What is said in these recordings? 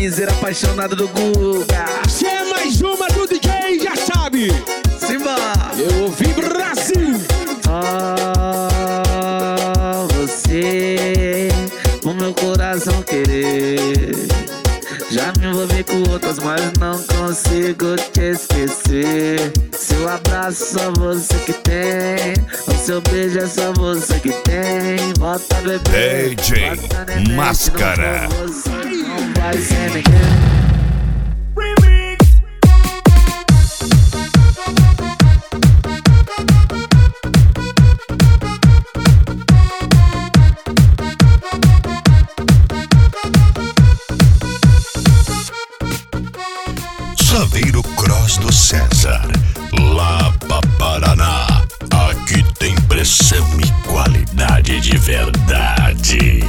piseira apaixonado do Guga. Se é mais uma do DJ, já sabe. Simba! Eu ouvi Brasil. Você, o meu coração querer. Já me envolvi com outras, mas não consigo te esquecer. Seu abraço só você que tem, o seu beijo é só você que tem. Volta bebê, DJ volta, neném, Máscara. Você não vai ser ninguém. Chaveiro Cross do César, Lapa, Paraná. Aqui tem pressão e qualidade de verdade.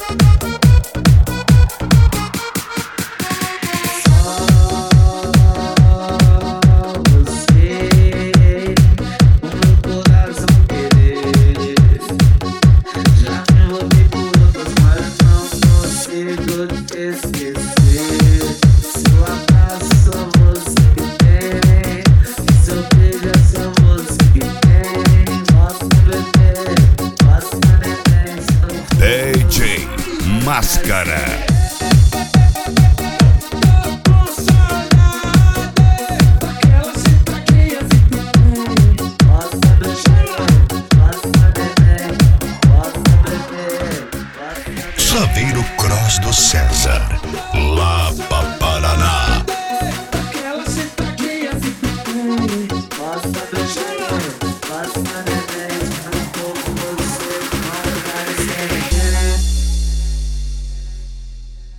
DJ Máscara. Chaveiro Cross do César, Lapa.